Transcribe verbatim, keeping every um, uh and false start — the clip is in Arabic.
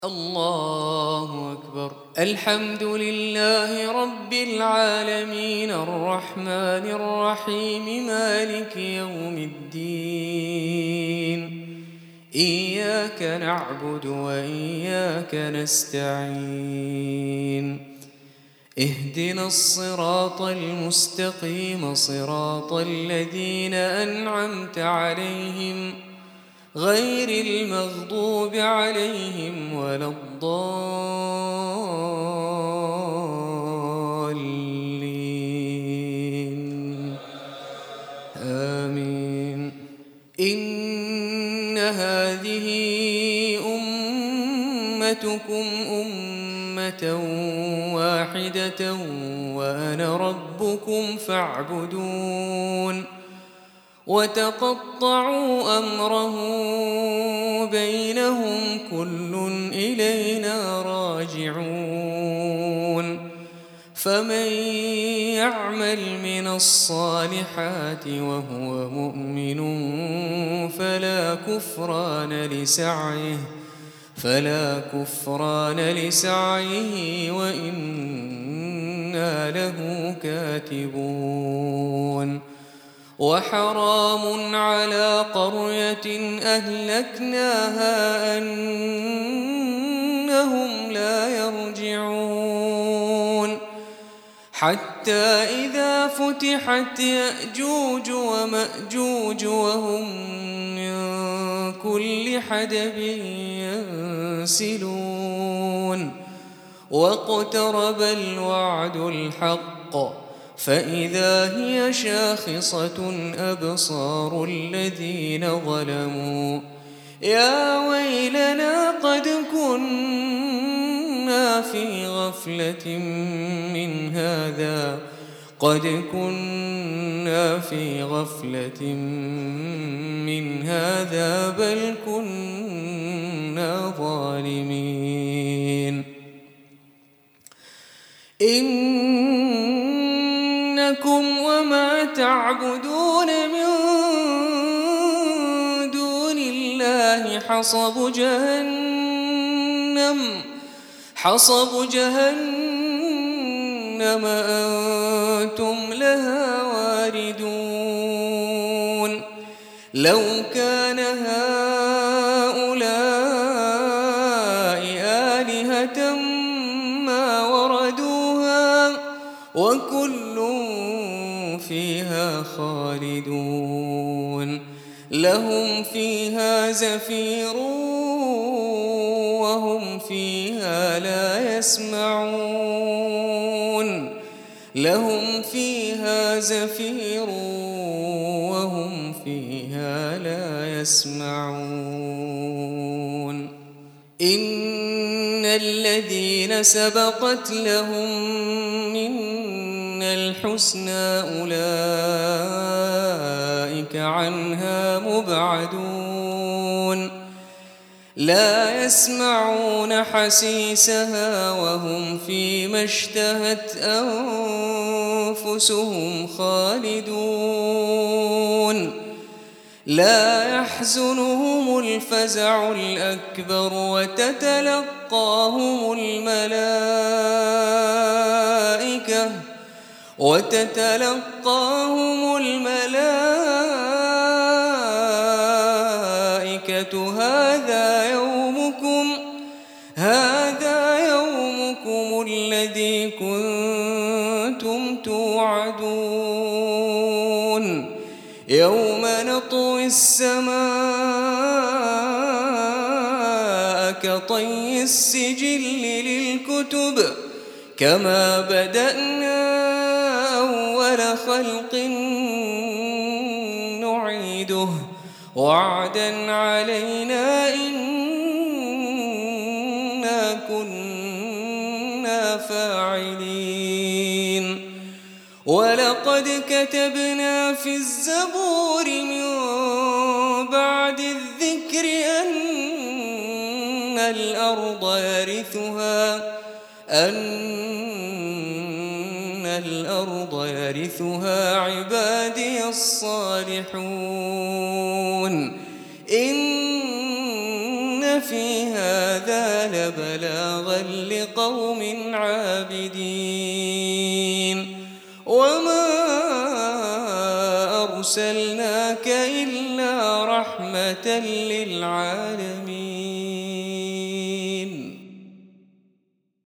الله أكبر. الحمد لله رب العالمين الرحمن الرحيم مالك يوم الدين. إياك نعبد وإياك نستعين. اهدنا الصراط المستقيم صراط الذين أنعمت عليهم غير المغضوب عليهم ولا الضالين آمين. إن هذه أمتكم أمة واحدة وأنا ربكم فاعبدون. وتقطعوا أمرهم بينهم كل إلينا راجعون. فمن يعمل من الصالحات وهو مؤمن فلا كفران لسعيه فلا كفران لسعيه وإنا له كاتبون. وحرام على قرية أهلكناها أنهم لا يرجعون. حتى إذا فتحت يأجوج ومأجوج وهم من كل حدب ينسلون. واقترب الوعد الحق فإذا هي شاخصة أبصار الذين ظلموا يا ويلنا قد كنا في غفلة من هذا قد كنا في غفلة من هذا بل كنا ظالمين. إنكم وما تعبدون من دون الله حصب جهنم حصب جهنم أنتم لها واردون. لو كان هؤلاء آلهة ما وردوها وكل فيها خالدون. لهم فيها زفير وهم فيها لا يسمعون لهم فيها زفير وهم فيها لا يسمعون. إن الذين سبقت لهم منا الحسنى أولئك عنها مبعدون. لا يسمعون حسيسها وهم فيما اشتهت أنفسهم خالدون. لا يحزنهم الفزع الأكبر وتتلقاهم الملائكة وتتلقاهم الملائكة هذا يومكم هذا يومكم الذي كنتم توعدون. يوم نطوي السماء كطي السجل للكتب كما بدأنا أول خلق نعيده وعدا علينا إنا كنا فاعلين. ولقد كتبنا في الزبور من بعد الذكر أن الأرض يرثها أن الأرض يرثها عبادي الصالحون. إن في هذا لبلاغا لقوم عابدين وما أرسلناك إلا رحمة للعالمين